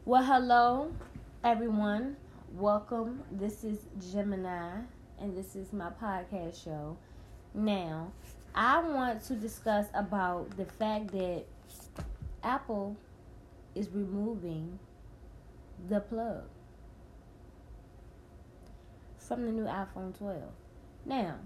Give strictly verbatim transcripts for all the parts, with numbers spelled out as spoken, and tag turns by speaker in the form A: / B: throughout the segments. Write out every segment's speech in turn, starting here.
A: Well, hello, everyone. Welcome. This is Gemini, and this is my podcast show. Now, I want to discuss about the fact that Apple is removing the plug from the new iPhone twelve. Now,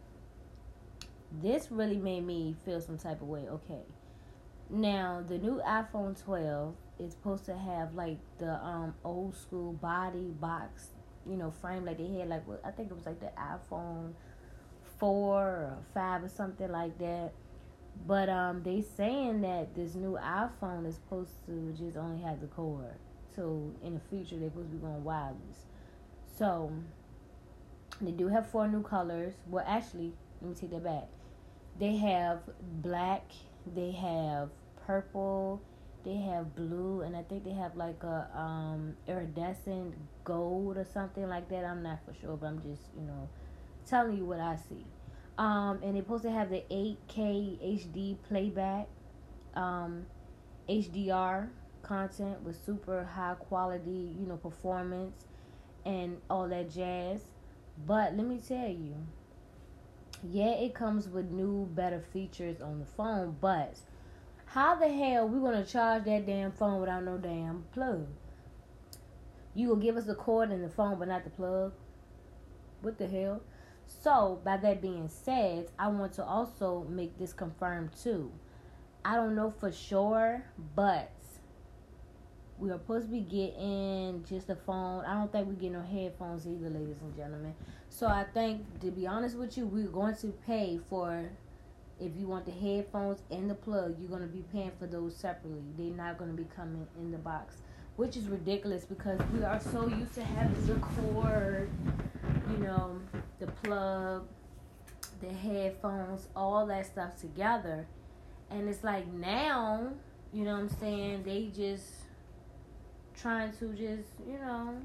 A: this really made me feel some type of way. Okay. Now, the new iPhone twelve is supposed to have like the um old school body box, you know, frame like they had like I think it was like the iPhone four or five or something like that. But um they saying that this new iPhone is supposed to just only have the cord. So in the future they're supposed to be going wireless. So they do have four new colors. Well, actually, let me take that back. They have black, they have purple, they have blue, and I think they have like a um, iridescent gold or something like that. I'm not for sure, but I'm just, you know, telling you what I see. Um, and they're supposed to have the eight K H D playback, um, H D R content with super high quality, you know, performance and all that jazz. But let me tell you, yeah, it comes with new, better features on the phone, but how the hell we gonna charge that damn phone without no damn plug? You gonna give us the cord and the phone, but not the plug? What the hell? So, by that being said, I want to also make this confirmed too. I don't know for sure, but we are supposed to be getting just a phone. I don't think we get no headphones either, ladies and gentlemen. So I think, to be honest with you, we're going to pay for, if you want the headphones and the plug, you're going to be paying for those separately. They're not going to be coming in the box, which is ridiculous because we are so used to having the cord, you know, the plug, the headphones, all that stuff together. And it's like now, you know what I'm saying, they just trying to just, you know,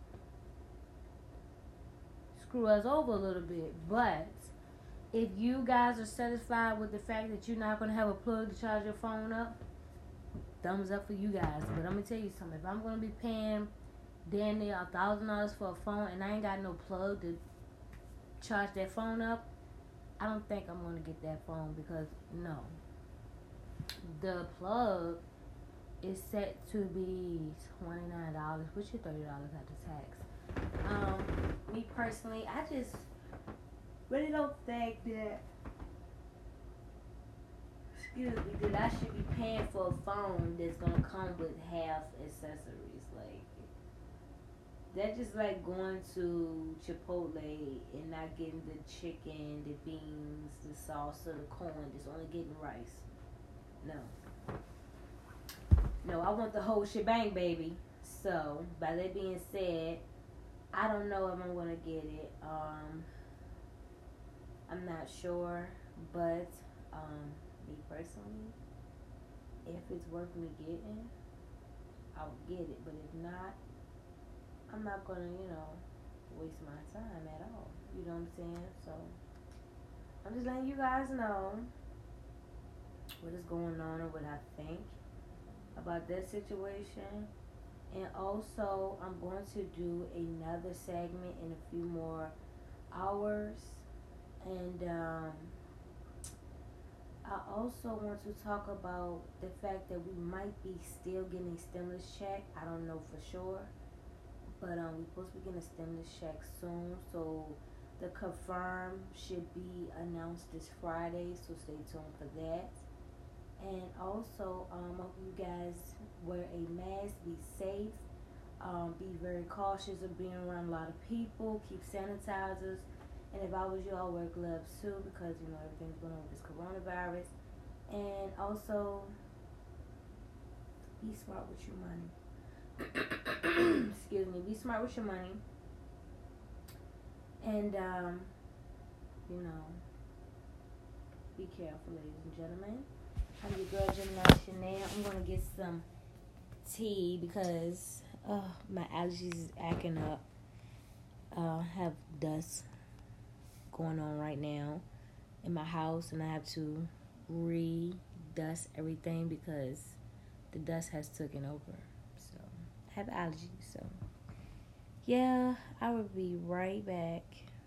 A: screw us over a little bit. But if you guys are satisfied with the fact that you're not going to have a plug to charge your phone up, thumbs up for you guys. But I'm going to tell you something. If I'm going to be paying damn near a thousand dollars for a phone and I ain't got no plug to charge that phone up, I don't think I'm going to get that phone because, no. The plug is set to be twenty-nine dollars, which is thirty dollars after tax. Um, me personally, I just really don't think that, excuse me, that I should be paying for a phone that's gonna come with half accessories. Like, that's just like going to Chipotle and not getting the chicken, the beans, the salsa, the corn, just only getting rice. No. No, I want the whole shebang, baby. So, by that being said, I don't know if I'm going to get it. Um, I'm not sure. But, um, me personally, if it's worth me getting, I'll get it. But if not, I'm not going to, you know, waste my time at all. You know what I'm saying? So, I'm just letting you guys know what is going on or what I think about that situation. And also I'm going to do another segment in a few more hours. And um, I also want to talk about the fact that we might be still getting stimulus check. I don't know for sure, but um, we're supposed to be getting a stimulus check soon. So the confirm should be announced this Friday, so stay tuned for that. And also, um, I hope you guys wear a mask, be safe, um, be very cautious of being around a lot of people, keep sanitizers, and if I was you, I'll wear gloves too because, you know, everything's going on with this coronavirus. And also, be smart with your money. Excuse me, be smart with your money. And, um, you know, be careful, ladies and gentlemen. I'm your girl, Gemini Chanel. I'm going to get some tea because uh, my allergies is acting up. Uh, I have dust going on right now in my house, and I have to re-dust everything because the dust has taken over. So I have allergies. So yeah, I will be right back.